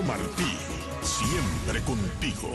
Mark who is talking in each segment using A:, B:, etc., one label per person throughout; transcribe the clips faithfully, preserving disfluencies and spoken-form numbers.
A: Martí, siempre contigo.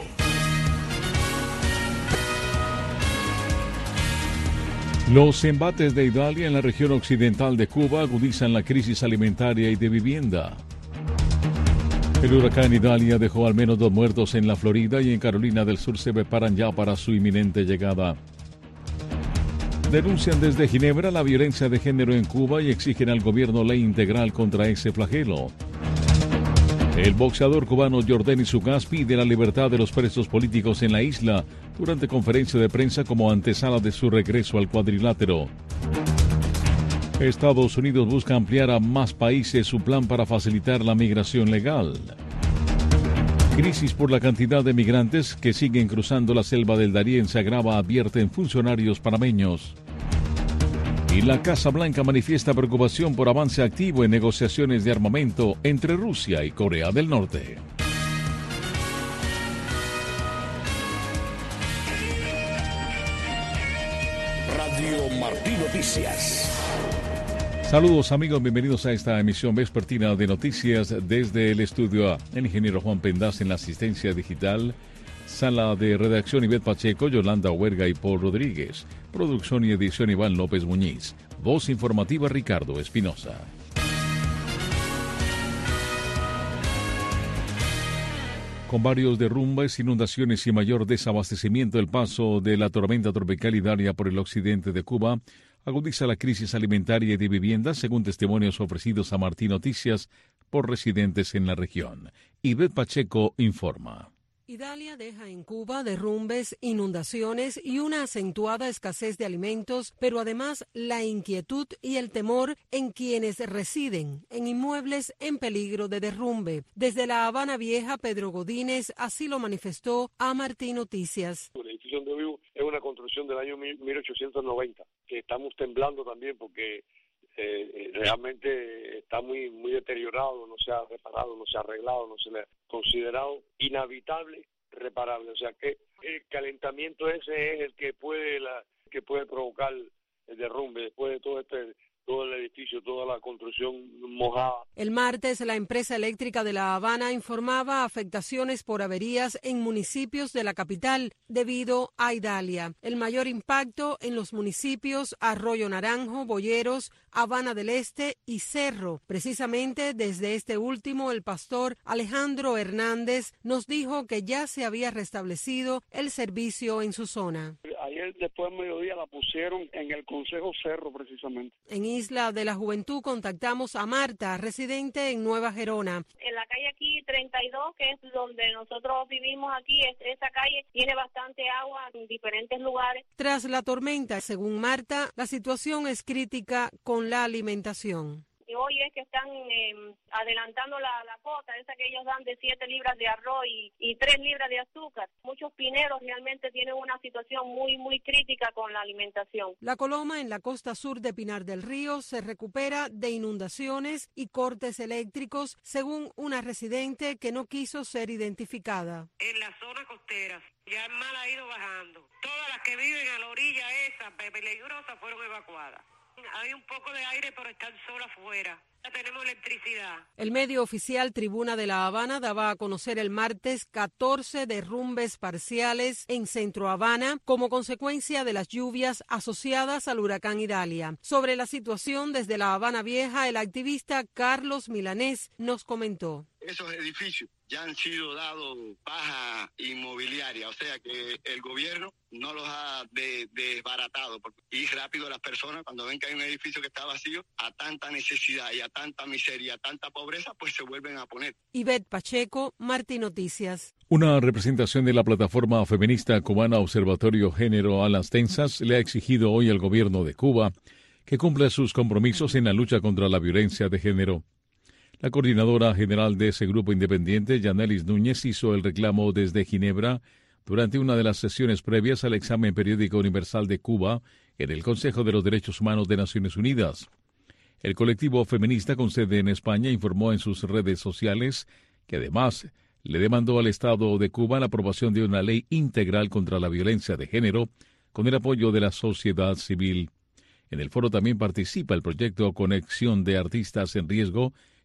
B: Los embates de Idalia en la región occidental de Cuba agudizan la crisis alimentaria y de vivienda. El huracán Idalia dejó al menos dos muertos en la Florida y en Carolina del Sur se preparan ya para su inminente llegada. Denuncian desde Ginebra la violencia de género en Cuba y exigen al gobierno ley integral contra ese flagelo. El boxeador cubano Yordenis Ugas pide la libertad de los presos políticos en la isla durante conferencia de prensa como antesala de su regreso al cuadrilátero. Estados Unidos busca ampliar a más países su plan para facilitar la migración legal. Crisis por la cantidad de migrantes que siguen cruzando la selva del Darién se agrava, advierten funcionarios panameños. Y la Casa Blanca manifiesta preocupación por avance activo en negociaciones de armamento entre Rusia y Corea del Norte.
A: Radio Martí Noticias.
B: Saludos amigos, bienvenidos a esta emisión vespertina de noticias desde el estudio A. El ingeniero Juan Pendaz en la asistencia digital. Sala de redacción Ivette Pacheco, Yolanda Huerga y Paul Rodríguez. Producción y edición Iván López Muñiz. Voz informativa Ricardo Espinosa. Con varios derrumbes, inundaciones y mayor desabastecimiento, el paso de la tormenta tropical Idalia por el occidente de Cuba agudiza la crisis alimentaria y de vivienda, según testimonios ofrecidos a Martí Noticias por residentes en la región. Ivette Pacheco informa.
C: Idalia deja en Cuba derrumbes, inundaciones y una acentuada escasez de alimentos, pero además la inquietud y el temor en quienes residen en inmuebles en peligro de derrumbe. Desde La Habana Vieja, Pedro Godínez así lo manifestó a Martí Noticias.
D: El edificio donde vivo es una construcción del año mil ochocientos noventa, que estamos temblando también porque Eh, realmente está muy muy deteriorado, no se ha reparado, no se ha arreglado, no se le ha considerado inhabitable, reparable. O sea que el calentamiento ese es el que puede la que puede provocar el derrumbe después de todo este todo el edificio, toda la construcción mojada.
C: El martes, la empresa eléctrica de La Habana informaba afectaciones por averías en municipios de la capital debido a Idalia. El mayor impacto en los municipios Arroyo Naranjo, Boyeros, Habana del Este y Cerro. Precisamente desde este último, el pastor Alejandro Hernández nos dijo que ya se había restablecido el servicio en su zona.
E: Ayer después del mediodía la pusieron en el Consejo Cerro precisamente.
C: En Isla de la Juventud contactamos a Marta, residente en Nueva Gerona.
F: En la calle aquí treinta y dos, que es donde nosotros vivimos aquí, es, esa calle tiene bastante agua en diferentes lugares.
C: Tras la tormenta, según Marta, la situación es crítica con la alimentación.
F: Y hoy es que están eh, adelantando la, la cuota, esa que ellos dan de siete libras de arroz y, y tres libras de azúcar. Muchos pineros realmente tienen una situación muy, muy crítica con la alimentación.
C: La Coloma, en la costa sur de Pinar del Río, se recupera de inundaciones y cortes eléctricos, según una residente que no quiso ser identificada.
G: En la zona costera, ya el mar ha ido bajando. Todas las que viven a la orilla esa peligrosa fueron evacuadas. Hay un poco de aire, pero están solas afuera. Ya tenemos electricidad.
C: El medio oficial Tribuna de La Habana daba a conocer el martes catorce derrumbes parciales en Centro Habana como consecuencia de las lluvias asociadas al huracán Idalia. Sobre la situación desde La Habana Vieja, el activista Carlos Milanés nos comentó.
H: Esos edificios ya han sido dados paja inmobiliaria, o sea que el gobierno no los ha de, desbaratado. Y rápido las personas, cuando ven que hay un edificio que está vacío, a tanta necesidad y a tanta miseria, a tanta pobreza, pues se vuelven a poner.
C: Ivette Pacheco, Martí Noticias.
B: Una representación de la plataforma feminista cubana Observatorio Género a las Tensas le ha exigido hoy al gobierno de Cuba que cumpla sus compromisos en la lucha contra la violencia de género. La coordinadora general de ese grupo independiente, Yanelis Núñez, hizo el reclamo desde Ginebra durante una de las sesiones previas al examen periódico universal de Cuba en el Consejo de los Derechos Humanos de Naciones Unidas. El colectivo feminista con sede en España informó en sus redes sociales que además le demandó al Estado de Cuba la aprobación de una ley integral contra la violencia de género con el apoyo de la sociedad civil. En el foro también participa el proyecto Conexión de Artistas en Riesgo,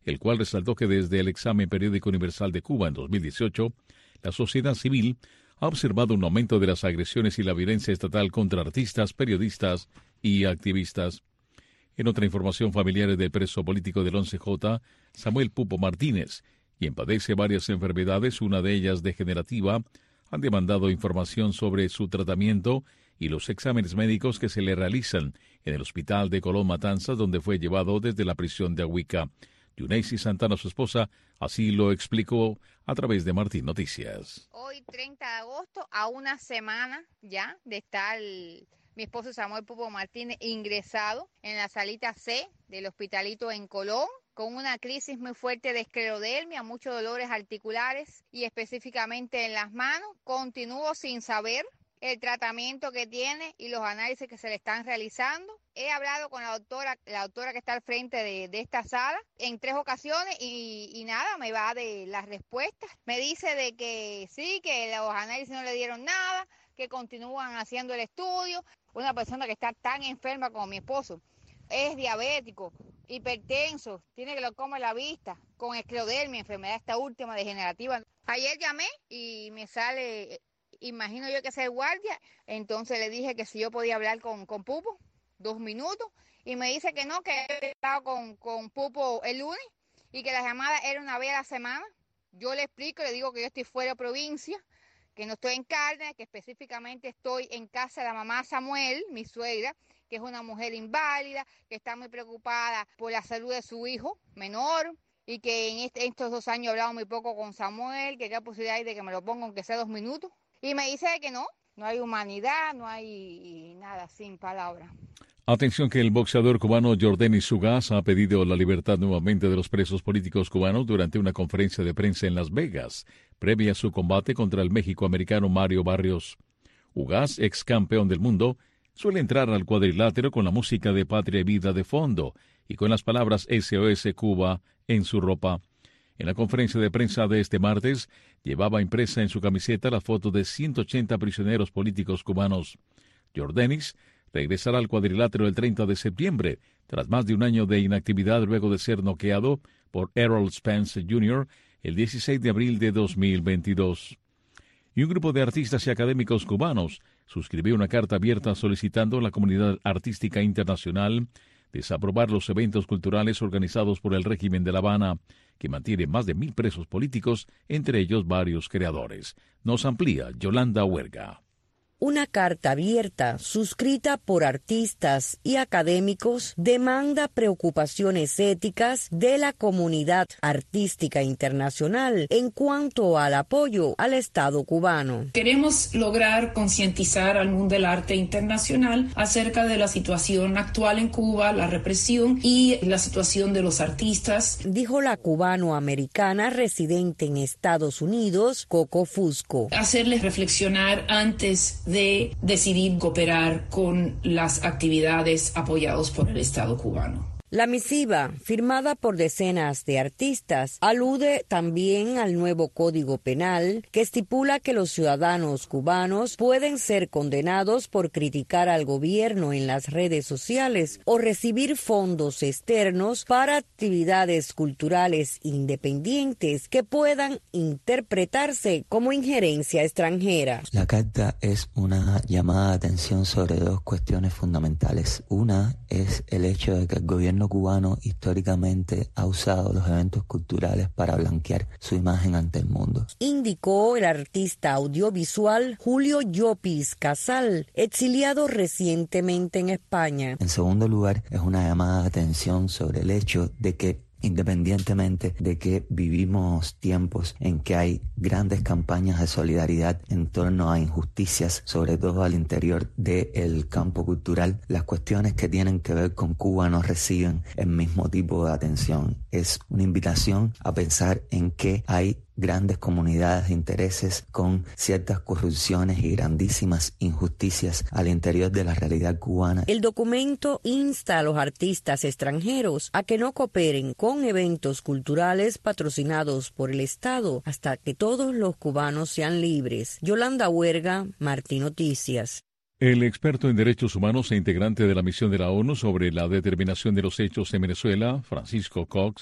B: el cual resaltó que desde el examen periódico universal de Cuba en dos mil dieciocho, la sociedad civil ha observado un aumento de las agresiones y la violencia estatal contra artistas, periodistas y activistas. En otra información, familiares del preso político del once J, Samuel Pupo Martínez, quien padece varias enfermedades, una de ellas degenerativa, han demandado información sobre su tratamiento y los exámenes médicos que se le realizan en el hospital de Colón Matanzas, donde fue llevado desde la prisión de Ahuica. Yuneisi Santana, su esposa, así lo explicó a través de Martín Noticias.
I: Hoy, treinta de agosto, a una semana ya de estar mi esposo Samuel Pupo Martínez ingresado en la salita C del hospitalito en Colón, con una crisis muy fuerte de esclerodermia, muchos dolores articulares y específicamente en las manos. Continúo sin saber el tratamiento que tiene y los análisis que se le están realizando. He hablado con la doctora, la doctora que está al frente de, de esta sala en tres ocasiones y, y nada, me va de las respuestas. Me dice de que sí, que los análisis no le dieron nada, que continúan haciendo el estudio. Una persona que está tan enferma como mi esposo, es diabético, hipertenso, tiene glaucoma en la vista, con esclerodermia, enfermedad esta última degenerativa. Ayer llamé y me sale, imagino yo que es el guardia, entonces le dije que si yo podía hablar con, con Pupo, dos minutos, y me dice que no, que he estado con, con Pupo el lunes y que la llamada era una vez a la semana. Yo le explico, le digo que yo estoy fuera de provincia, que no estoy en Cárdenas, que específicamente estoy en casa de la mamá Samuel, mi suegra, que es una mujer inválida, que está muy preocupada por la salud de su hijo menor y que en este, estos dos años he hablado muy poco con Samuel, que qué posibilidad hay de que me lo ponga aunque sea dos minutos. Y me dice que no, no hay humanidad, no hay nada, sin palabras.
B: Atención que el boxeador cubano Yordenis Ugas ha pedido la libertad nuevamente de los presos políticos cubanos durante una conferencia de prensa en Las Vegas, previa a su combate contra el méxico-americano Mario Barrios. Ugas, ex campeón del mundo, suele entrar al cuadrilátero con la música de Patria y Vida de fondo y con las palabras S O S Cuba en su ropa. En la conferencia de prensa de este martes, llevaba impresa en su camiseta la foto de ciento ochenta prisioneros políticos cubanos. Yordenis regresará al cuadrilátero el treinta de septiembre, tras más de un año de inactividad luego de ser noqueado por Errol Spence junior el dieciséis de abril de dos mil veintidós. Y un grupo de artistas y académicos cubanos suscribió una carta abierta solicitando a la comunidad artística internacional desaprobar los eventos culturales organizados por el régimen de La Habana, que mantiene más de mil presos políticos, entre ellos varios creadores. Nos amplía Yolanda Huerga.
J: Una carta abierta, suscrita por artistas y académicos, demanda preocupaciones éticas de la comunidad artística internacional en cuanto al apoyo al Estado cubano.
K: Queremos lograr concientizar al mundo del arte internacional acerca de la situación actual en Cuba, la represión y la situación de los artistas,
J: dijo la cubano-americana residente en Estados Unidos, Coco Fusco.
K: Hacerles reflexionar antes de de decidir cooperar con las actividades apoyadas por el Estado cubano.
J: La misiva, firmada por decenas de artistas, alude también al nuevo Código Penal que estipula que los ciudadanos cubanos pueden ser condenados por criticar al gobierno en las redes sociales o recibir fondos externos para actividades culturales independientes que puedan interpretarse como injerencia extranjera.
L: La carta es una llamada de atención sobre dos cuestiones fundamentales. Una es el hecho de que el gobierno cubano históricamente ha usado los eventos culturales para blanquear su imagen ante el mundo,
J: indicó el artista audiovisual Julio Llopis Casal, exiliado recientemente en España.
L: En segundo lugar, es una llamada de atención sobre el hecho de que independientemente de que vivimos tiempos en que hay grandes campañas de solidaridad en torno a injusticias, sobre todo al interior del campo cultural, las cuestiones que tienen que ver con Cuba no reciben el mismo tipo de atención. Es una invitación a pensar en que hay grandes comunidades de intereses con ciertas corrupciones y grandísimas injusticias al interior de la realidad cubana.
J: El documento insta a los artistas extranjeros a que no cooperen con eventos culturales patrocinados por el Estado hasta que todos los cubanos sean libres. Yolanda Huerga, Martín Noticias.
B: El experto en derechos humanos e integrante de la misión de la ONU sobre la determinación de los hechos en Venezuela, Francisco Cox,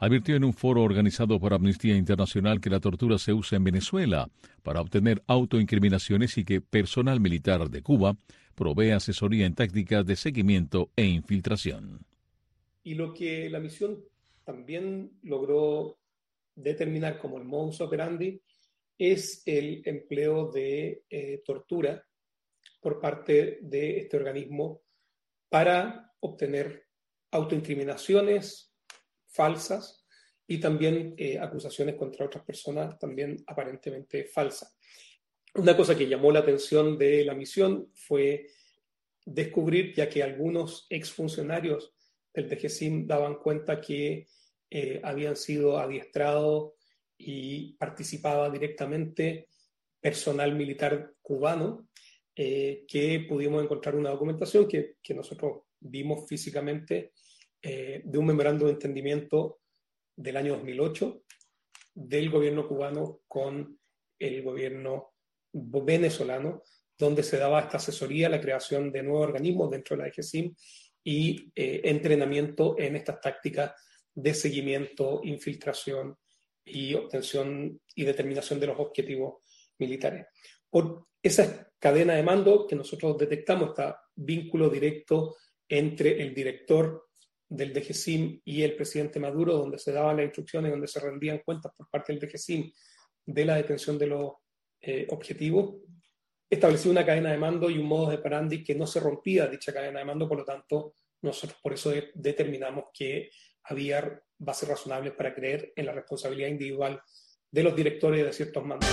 B: advirtió en un foro organizado por Amnistía Internacional que la tortura se usa en Venezuela para obtener autoincriminaciones y que personal militar de Cuba provee asesoría en tácticas de seguimiento e infiltración.
M: Y lo que la misión también logró determinar como el modus operandi es el empleo de eh, tortura por parte de este organismo para obtener autoincriminaciones falsas y también eh, acusaciones contra otras personas también aparentemente falsas. Una cosa que llamó la atención de la misión fue descubrir, ya que algunos exfuncionarios del D G S I M daban cuenta que eh, habían sido adiestrados y participaba directamente personal militar cubano, eh, que pudimos encontrar una documentación que, que nosotros vimos físicamente eh, de un memorándum de entendimiento del año dos mil ocho del gobierno cubano con el gobierno venezolano, donde se daba esta asesoría, la creación de nuevos organismos dentro de la D G S I M y eh, entrenamiento en estas tácticas de seguimiento, infiltración y obtención y determinación de los objetivos militares. Por esa cadena de mando que nosotros detectamos, está vínculo directo entre el director del D G S I M y el presidente Maduro, donde se daban las instrucciones, donde se rendían cuentas por parte del D G S I M de la detención de los eh, objetivos, estableció una cadena de mando y un modus operandi que no se rompía dicha cadena de mando. Por lo tanto, nosotros por eso de, determinamos que había bases razonables para creer en la responsabilidad individual de los directores de ciertos mandos.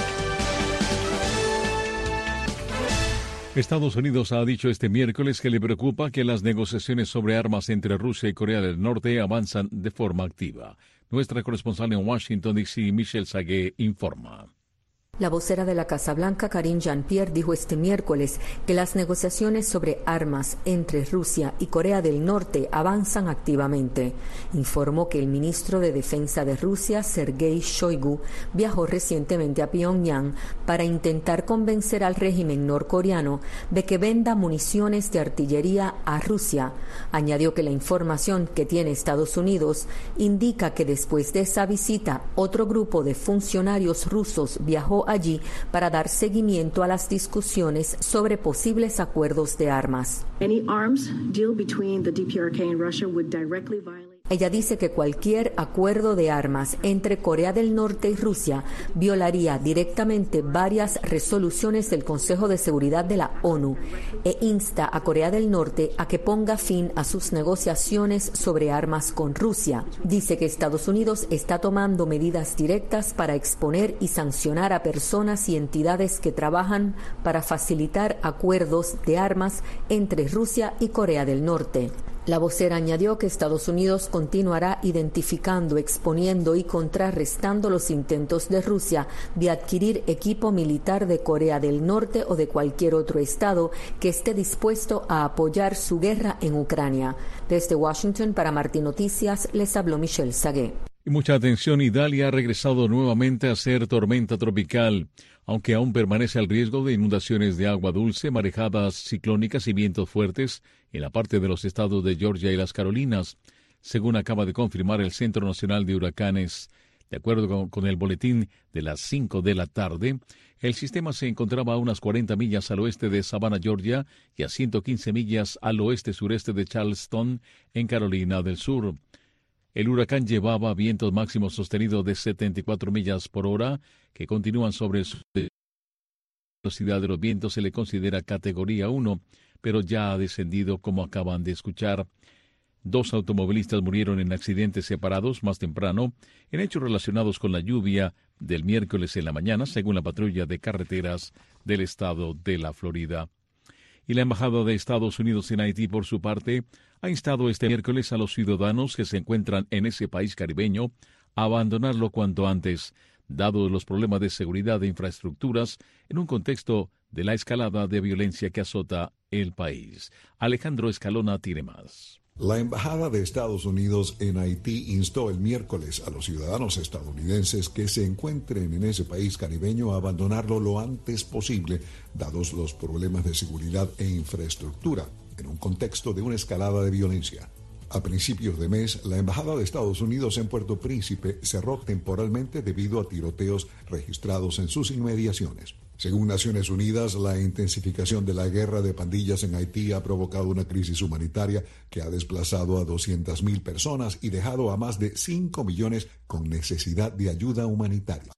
B: Estados Unidos ha dicho este miércoles que le preocupa que las negociaciones sobre armas entre Rusia y Corea del Norte avanzan de forma activa. Nuestra corresponsal en Washington, D C, Michelle Sagué, informa.
N: La vocera de la Casa Blanca, Karine Jean-Pierre, dijo este miércoles que las negociaciones sobre armas entre Rusia y Corea del Norte avanzan activamente. Informó que el ministro de Defensa de Rusia, Sergei Shoigu, viajó recientemente a Pyongyang para intentar convencer al régimen norcoreano de que venda municiones de artillería a Rusia. Añadió que la información que tiene Estados Unidos indica que después de esa visita, otro grupo de funcionarios rusos viajó allí para dar seguimiento a las discusiones sobre posibles acuerdos de armas. Ella dice que cualquier acuerdo de armas entre Corea del Norte y Rusia violaría directamente varias resoluciones del Consejo de Seguridad de la ONU e insta a Corea del Norte a que ponga fin a sus negociaciones sobre armas con Rusia. Dice que Estados Unidos está tomando medidas directas para exponer y sancionar a personas y entidades que trabajan para facilitar acuerdos de armas entre Rusia y Corea del Norte. La vocera añadió que Estados Unidos continuará identificando, exponiendo y contrarrestando los intentos de Rusia de adquirir equipo militar de Corea del Norte o de cualquier otro estado que esté dispuesto a apoyar su guerra en Ucrania. Desde Washington, para Martín Noticias, les habló Michelle Sagué.
B: Y mucha atención, Idalia ha regresado nuevamente a ser tormenta tropical, aunque aún permanece el riesgo de inundaciones de agua dulce, marejadas ciclónicas y vientos fuertes en la parte de los estados de Georgia y las Carolinas, según acaba de confirmar el Centro Nacional de Huracanes. De acuerdo con, con el boletín de las cinco de la tarde, el sistema se encontraba a unas cuarenta millas al oeste de Savannah, Georgia, y a ciento quince millas al oeste-sureste de Charleston, en Carolina del Sur. El huracán llevaba vientos máximos sostenidos de setenta y cuatro millas por hora, que continúan sobre su velocidad de los vientos. Se le considera categoría uno, pero ya ha descendido, como acaban de escuchar. Dos automovilistas murieron en accidentes separados más temprano, en hechos relacionados con la lluvia del miércoles en la mañana, según la patrulla de carreteras del estado de la Florida. Y la Embajada de Estados Unidos en Haití, por su parte, ha instado este miércoles a los ciudadanos que se encuentran en ese país caribeño a abandonarlo cuanto antes, dados los problemas de seguridad e infraestructuras en un contexto de la escalada de violencia que azota el país. Alejandro Escalona tiene más.
O: La Embajada de Estados Unidos en Haití instó el miércoles a los ciudadanos estadounidenses que se encuentren en ese país caribeño a abandonarlo lo antes posible, dados los problemas de seguridad e infraestructura, en un contexto de una escalada de violencia. A principios de mes, la Embajada de Estados Unidos en Puerto Príncipe cerró temporalmente debido a tiroteos registrados en sus inmediaciones. Según Naciones Unidas, la intensificación de la guerra de pandillas en Haití ha provocado una crisis humanitaria que ha desplazado a doscientas mil personas y dejado a más de cinco millones con necesidad de ayuda humanitaria.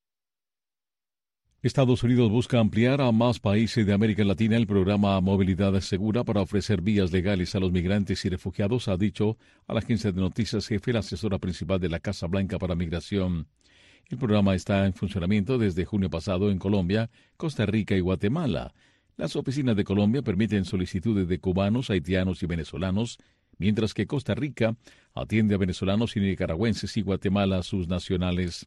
B: Estados Unidos busca ampliar a más países de América Latina el programa Movilidad Segura para ofrecer vías legales a los migrantes y refugiados, ha dicho a la agencia de noticias jefe la asesora principal de la Casa Blanca para Migración. El programa está en funcionamiento desde junio pasado en Colombia, Costa Rica y Guatemala. Las oficinas de Colombia permiten solicitudes de cubanos, haitianos y venezolanos, mientras que Costa Rica atiende a venezolanos y nicaragüenses y Guatemala a sus nacionales.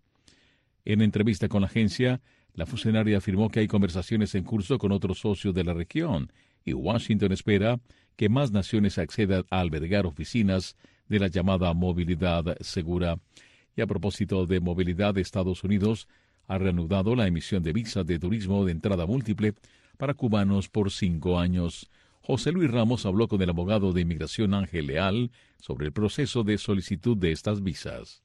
B: En entrevista con la agencia, la funcionaria afirmó que hay conversaciones en curso con otros socios de la región y Washington espera que más naciones accedan a albergar oficinas de la llamada movilidad segura. Y a propósito de movilidad, Estados Unidos ha reanudado la emisión de visas de turismo de entrada múltiple para cubanos por cinco años. José Luis Ramos habló con el abogado de inmigración Ángel Leal sobre el proceso de solicitud de estas visas.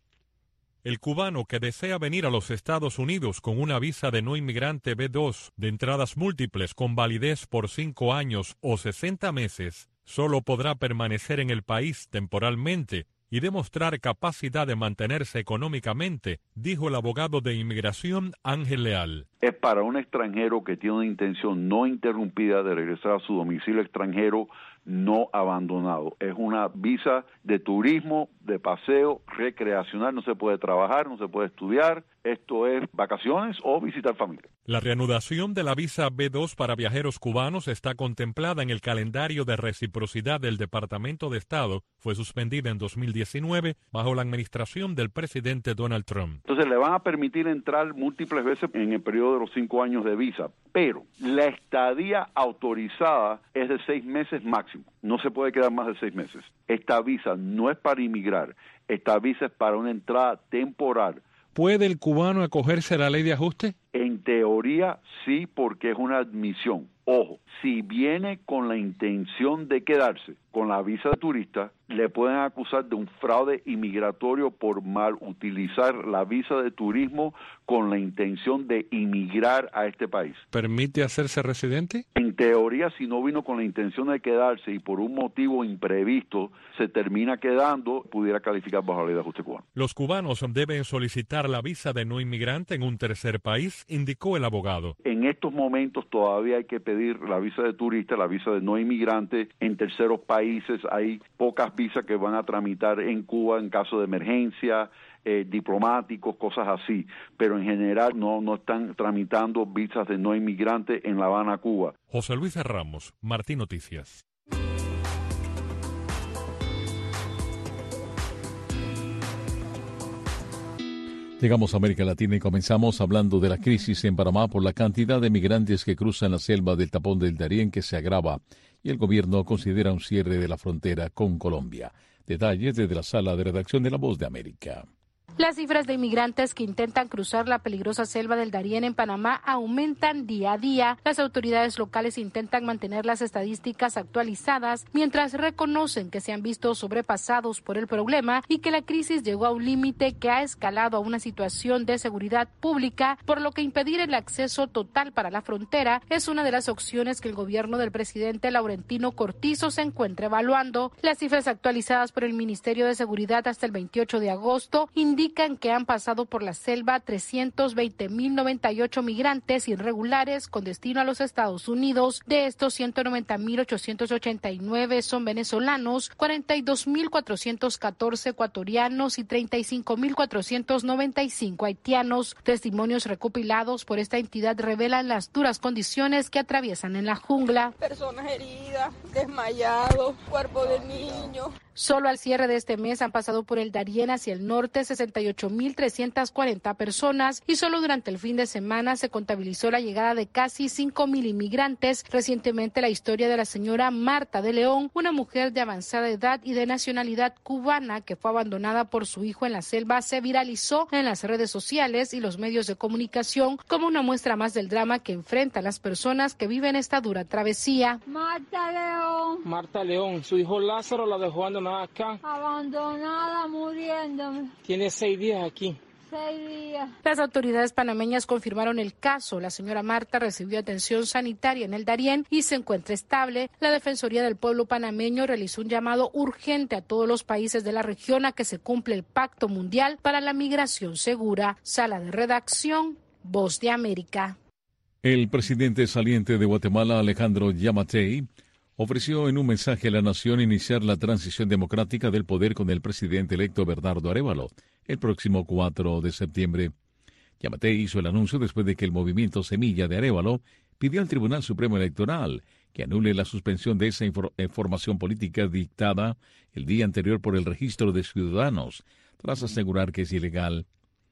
P: El cubano que desea venir a los Estados Unidos con una visa de no inmigrante B dos de entradas múltiples con validez por cinco años o sesenta meses, solo podrá permanecer en el país temporalmente y demostrar capacidad de mantenerse económicamente, dijo el abogado de inmigración Ángel Leal.
Q: Es para un extranjero que tiene una intención no interrumpida de regresar a su domicilio extranjero no abandonado. Es una visa de turismo, de paseo, recreacional, no se puede trabajar, no se puede estudiar. Esto es vacaciones o visitar familia.
P: La reanudación de la visa B dos para viajeros cubanos está contemplada en el calendario de reciprocidad del Departamento de Estado. Fue suspendida en dos mil diecinueve bajo la administración del presidente Donald Trump.
Q: Entonces le van a permitir entrar múltiples veces en el periodo de los cinco años de visa, pero la estadía autorizada es de seis meses máximo. No se puede quedar más de seis meses. Esta visa no es para inmigrar, esta visa es para una entrada temporal.
P: ¿Puede el cubano acogerse a la ley de ajuste?
Q: En teoría sí, porque es una admisión. Ojo, si viene con la intención de quedarse con la visa de turista, le pueden acusar de un fraude inmigratorio por mal utilizar la visa de turismo con la intención de inmigrar a este país.
P: ¿Permite hacerse residente?
Q: En teoría, si no vino con la intención de quedarse y por un motivo imprevisto se termina quedando, pudiera calificar bajo la ley de ajuste cubano.
P: Los cubanos deben solicitar la visa de no inmigrante en un tercer país, indicó el abogado.
Q: En estos momentos todavía hay que pedir la visa de turista, la visa de no inmigrante en terceros países. Hay pocas visas que van a tramitar en Cuba en caso de emergencia, eh, diplomáticos, cosas así, pero en general no, no están tramitando visas de no inmigrante en La Habana, Cuba.
P: José Luis Ramos, Martín Noticias.
B: Llegamos a América Latina y comenzamos hablando de la crisis en Panamá por la cantidad de migrantes que cruzan la selva del Tapón del Darién que se agrava y el gobierno considera un cierre de la frontera con Colombia. Detalles desde la sala de redacción de La Voz de América.
R: Las cifras de inmigrantes que intentan cruzar la peligrosa selva del Darién en Panamá aumentan día a día. Las autoridades locales intentan mantener las estadísticas actualizadas mientras reconocen que se han visto sobrepasados por el problema y que la crisis llegó a un límite que ha escalado a una situación de seguridad pública, por lo que impedir el acceso total para la frontera es una de las opciones que el gobierno del presidente Laurentino Cortizo se encuentra evaluando. Las cifras actualizadas por el Ministerio de Seguridad hasta el veintiocho de agosto indican que han pasado por la selva trescientos veinte mil noventa y ocho migrantes irregulares con destino a los Estados Unidos. De estos, ciento noventa mil ochocientos ochenta y nueve son venezolanos, cuarenta y dos mil cuatrocientos catorce ecuatorianos y treinta y cinco mil cuatrocientos noventa y cinco haitianos. Testimonios recopilados por esta entidad revelan las duras condiciones que atraviesan en la jungla.
S: Personas heridas, desmayados, cuerpo de niños.
R: Solo al cierre de este mes han pasado por el Darién hacia el norte sesenta sesenta y ocho mil trescientas cuarenta personas y solo durante el fin de semana se contabilizó la llegada de casi cinco mil inmigrantes. Recientemente la historia de la señora Marta de León, una mujer de avanzada edad y de nacionalidad cubana que fue abandonada por su hijo en la selva, se viralizó en las redes sociales y los medios de comunicación como una muestra más del drama que enfrentan las personas que viven esta dura travesía.
S: Marta León.
T: Marta León, su hijo Lázaro la dejó abandonada acá.
S: Abandonada, muriéndome.
T: Tiene seis días aquí.
S: Seis días.
R: Las autoridades panameñas confirmaron el caso. La señora Marta recibió atención sanitaria en el Darién y se encuentra estable. La Defensoría del Pueblo panameño realizó un llamado urgente a todos los países de la región a que se cumpla el Pacto Mundial para la Migración Segura. Sala de redacción, Voz de América.
B: El presidente saliente de Guatemala, Alejandro Yamatei, ofreció en un mensaje a la nación iniciar la transición democrática del poder con el presidente electo Bernardo Arévalo el próximo cuatro de septiembre. Yamatei hizo el anuncio después de que el movimiento Semilla de Arévalo pidió al Tribunal Supremo Electoral que anule la suspensión de esa información política dictada el día anterior por el Registro de Ciudadanos, tras asegurar que es ilegal.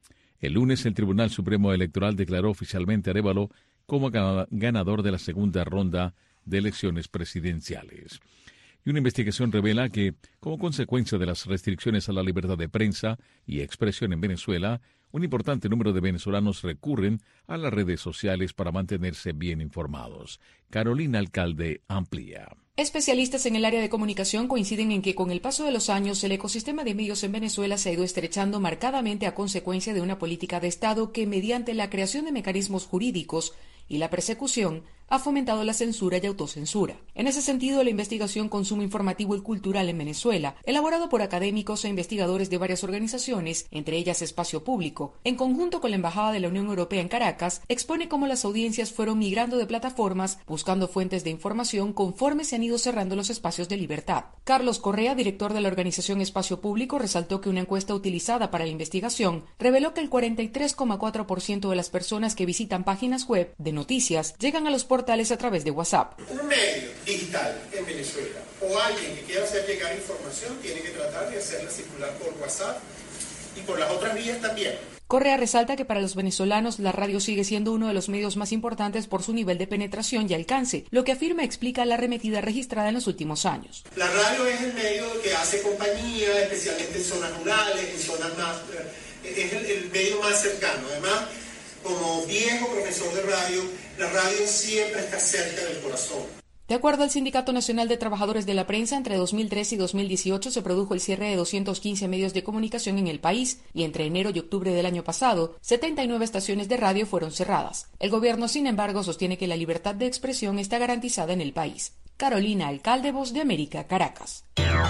B: El lunes, el Tribunal Supremo Electoral declaró oficialmente a Arévalo como ganador de la segunda ronda de elecciones presidenciales. Y una investigación revela que, como consecuencia de las restricciones a la libertad de prensa y expresión en Venezuela, un importante número de venezolanos recurren a las redes sociales para mantenerse bien informados. Carolina Alcalde amplía.
U: Especialistas en el área de comunicación coinciden en que con el paso de los años el ecosistema de medios en Venezuela se ha ido estrechando marcadamente a consecuencia de una política de Estado que, mediante la creación de mecanismos jurídicos y la persecución, ha fomentado la censura y autocensura. En ese sentido, la investigación Consumo Informativo y Cultural en Venezuela, elaborado por académicos e investigadores de varias organizaciones, entre ellas Espacio Público, en conjunto con la Embajada de la Unión Europea en Caracas, expone cómo las audiencias fueron migrando de plataformas buscando fuentes de información conforme se han ido cerrando los espacios de libertad. Carlos Correa, director de la organización Espacio Público, resaltó que una encuesta utilizada para la investigación reveló que el cuarenta y tres coma cuatro por ciento de las personas que visitan páginas web de noticias llegan a los portales a través de WhatsApp.
V: Un medio digital en Venezuela o alguien que quiera hacer llegar información tiene que tratar de hacerla circular por WhatsApp y por las otras vías también.
U: Correa resalta que para los venezolanos la radio sigue siendo uno de los medios más importantes por su nivel de penetración y alcance, lo que afirma explica la arremetida registrada en los últimos años.
V: La radio es el medio que hace compañía, especialmente en zonas rurales, en zonas más... es el, el medio más cercano. Además, como viejo profesor de radio, la radio siempre está cerca del corazón.
U: De acuerdo al Sindicato Nacional de Trabajadores de la Prensa, entre dos mil trece y dos mil dieciocho se produjo el cierre de doscientos quince medios de comunicación en el país y entre enero y octubre del año pasado, setenta y nueve estaciones de radio fueron cerradas. El gobierno, sin embargo, sostiene que la libertad de expresión está garantizada en el país. Carolina Alcalde, Voz de América, Caracas.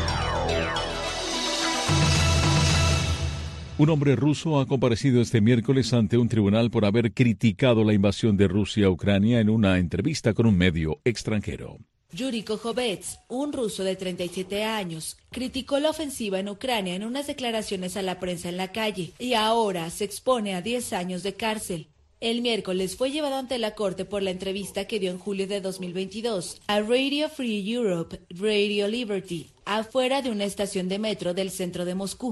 B: Un hombre ruso ha comparecido este miércoles ante un tribunal por haber criticado la invasión de Rusia a Ucrania en una entrevista con un medio extranjero.
W: Yuri Kohovets, un ruso de treinta y siete años, criticó la ofensiva en Ucrania en unas declaraciones a la prensa en la calle y ahora se expone a diez años de cárcel. El miércoles fue llevado ante la corte por la entrevista que dio en julio de dos mil veintidós a Radio Free Europe, Radio Liberty, afuera de una estación de metro del centro de Moscú.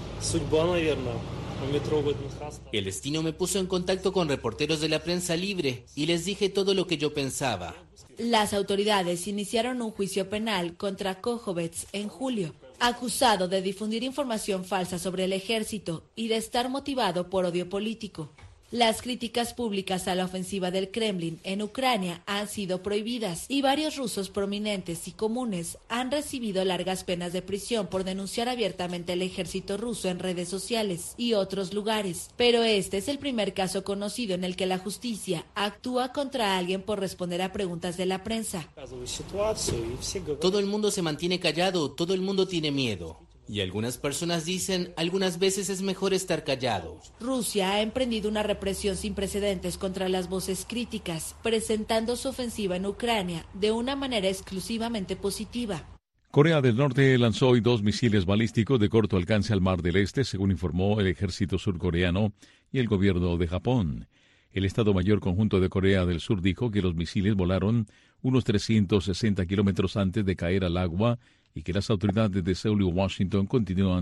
X: El destino me puso en contacto con reporteros de la prensa libre y les dije todo lo que yo pensaba.
W: Las autoridades iniciaron un juicio penal contra Kohovets en julio, acusado de difundir información falsa sobre el ejército y de estar motivado por odio político. Las críticas públicas a la ofensiva del Kremlin en Ucrania han sido prohibidas y varios rusos prominentes y comunes han recibido largas penas de prisión por denunciar abiertamente el ejército ruso en redes sociales y otros lugares. Pero este es el primer caso conocido en el que la justicia actúa contra alguien por responder a preguntas de la prensa.
X: Todo el mundo se mantiene callado, todo el mundo tiene miedo. Y algunas personas dicen, algunas veces es mejor estar callado.
W: Rusia ha emprendido una represión sin precedentes contra las voces críticas, presentando su ofensiva en Ucrania de una manera exclusivamente positiva.
B: Corea del Norte lanzó hoy dos misiles balísticos de corto alcance al Mar del Este, según informó el ejército surcoreano y el gobierno de Japón. El Estado Mayor Conjunto de Corea del Sur dijo que los misiles volaron unos trescientos sesenta kilómetros antes de caer al agua y que las autoridades de Seúl y Washington continúan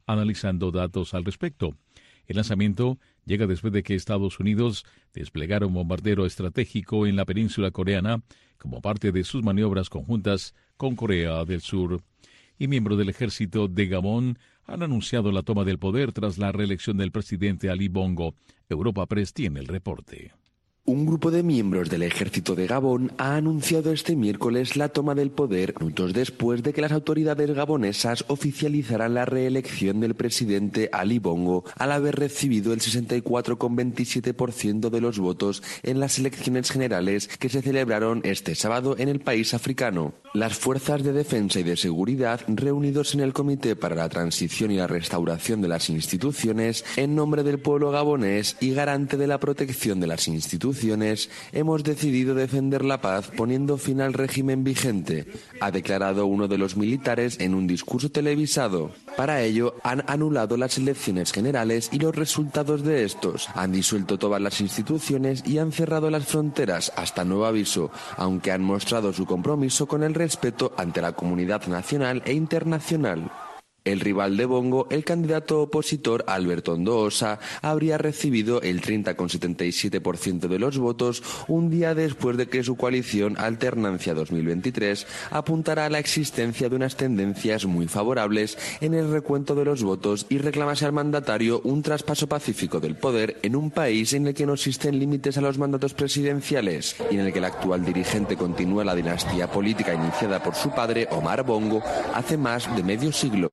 B: analizando datos al respecto. El lanzamiento llega después de que Estados Unidos desplegara un bombardero estratégico en la península coreana como parte de sus maniobras conjuntas con Corea del Sur. Y miembros del ejército de Gabón han anunciado la toma del poder tras la reelección del presidente Ali Bongo. Europa Press tiene el reporte.
A: Un grupo de miembros del ejército de Gabón ha anunciado este miércoles la toma del poder minutos después de que las autoridades gabonesas oficializaran la reelección del presidente Ali Bongo al haber recibido el sesenta y cuatro coma veintisiete por ciento de los votos en las elecciones generales que se celebraron este sábado en el país africano. Las fuerzas de defensa y de seguridad, reunidos en el Comité para la Transición y la Restauración de las Instituciones, en nombre del pueblo gabonés y garante de la protección de las instituciones, hemos decidido defender la paz poniendo fin al régimen vigente, ha declarado uno de los militares en un discurso televisado. Para ello, han anulado las elecciones generales y los resultados de estos, han disuelto todas las instituciones y han cerrado las fronteras hasta nuevo aviso, aunque han mostrado su compromiso con el respeto ante la comunidad nacional e internacional. El rival de Bongo, el candidato opositor Alberto Ndoosa, habría recibido el treinta coma setenta y siete por ciento de los votos un día después de que su coalición Alternancia dos mil veintitrés apuntara a la existencia de unas tendencias muy favorables en el recuento de los votos y reclamase al mandatario un traspaso pacífico del poder en un país en el que no existen límites a los mandatos presidenciales y en el que el actual dirigente continúa la dinastía política iniciada por su padre Omar Bongo hace más de medio siglo.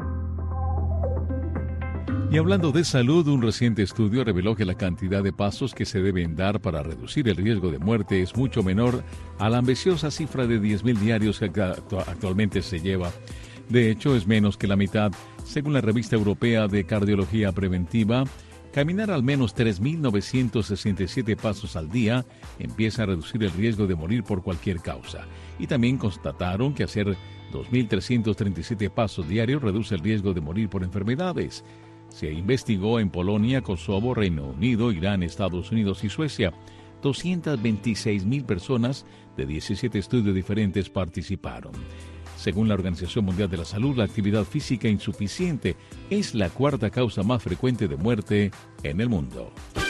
B: Y hablando de salud, un reciente estudio reveló que la cantidad de pasos que se deben dar para reducir el riesgo de muerte es mucho menor a la ambiciosa cifra de diez mil diarios que actualmente se lleva. De hecho, es menos que la mitad. Según la revista europea de cardiología preventiva, caminar al menos tres mil novecientos sesenta y siete pasos al día empieza a reducir el riesgo de morir por cualquier causa. Y también constataron que hacer dos mil trescientos treinta y siete pasos diarios reduce el riesgo de morir por enfermedades. Se investigó en Polonia, Kosovo, Reino Unido, Irán, Estados Unidos y Suecia. doscientas veintiséis mil personas de diecisiete estudios diferentes participaron. Según la Organización Mundial de la Salud, la actividad física insuficiente es la cuarta causa más frecuente de muerte en el mundo.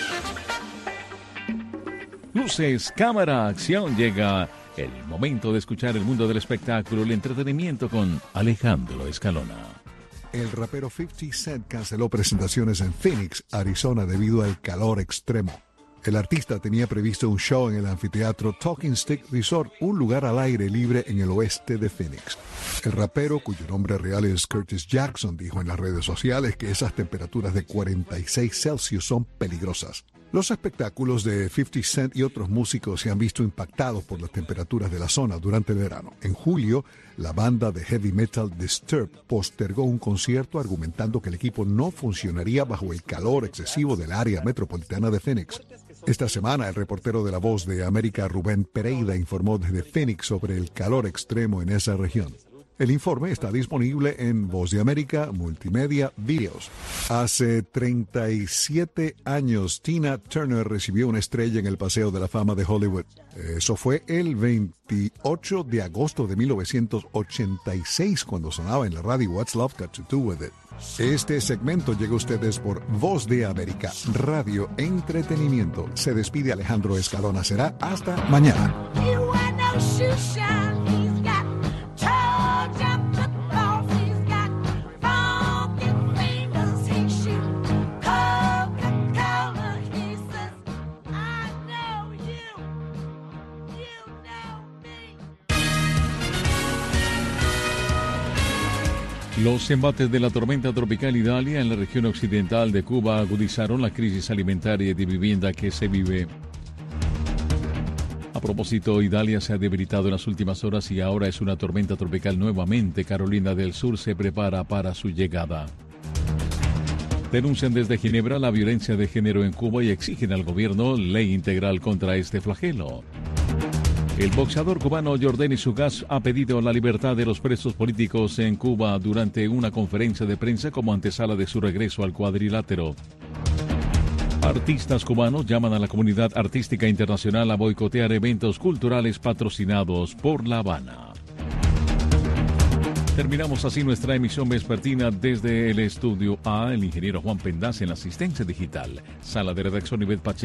B: Luces, cámara, acción. Llega el momento de escuchar el mundo del espectáculo, el entretenimiento con Alejandro Escalona.
O: El rapero fifty Cent canceló presentaciones en Phoenix, Arizona, debido al calor extremo. El artista tenía previsto un show en el anfiteatro Talking Stick Resort, un lugar al aire libre en el oeste de Phoenix. El rapero, cuyo nombre real es Curtis Jackson, dijo en las redes sociales que esas temperaturas de cuarenta y seis Celsius son peligrosas. Los espectáculos de fifty Cent y otros músicos se han visto impactados por las temperaturas de la zona durante el verano. En julio, la banda de heavy metal Disturbed postergó un concierto argumentando que el equipo no funcionaría bajo el calor excesivo del área metropolitana de Phoenix. Esta semana, el reportero de La Voz de América, Rubén Pereira, informó desde Phoenix sobre el calor extremo en esa región. El informe está disponible en Voz de América Multimedia Videos. Hace treinta y siete años, Tina Turner recibió una estrella en el Paseo de la Fama de Hollywood. Eso fue el veintiocho de agosto de mil novecientos ochenta y seis, cuando sonaba en la radio What's Love Got to Do With It. Este segmento llega a ustedes por Voz de América, Radio Entretenimiento. Se despide Alejandro Escalona. Será hasta mañana.
B: Los embates de la tormenta tropical Idalia en la región occidental de Cuba agudizaron la crisis alimentaria y de vivienda que se vive. A propósito, Idalia se ha debilitado en las últimas horas y ahora es una tormenta tropical nuevamente. Carolina del Sur se prepara para su llegada. Denuncian desde Ginebra la violencia de género en Cuba y exigen al gobierno ley integral contra este flagelo. El boxeador cubano Yordenis Ugas ha pedido la libertad de los presos políticos en Cuba durante una conferencia de prensa como antesala de su regreso al cuadrilátero. Artistas cubanos llaman a la comunidad artística internacional a boicotear eventos culturales patrocinados por La Habana. Terminamos así nuestra emisión vespertina desde el estudio A, el ingeniero Juan Pendas en la asistencia digital, sala de redacción Ivette Pacheco.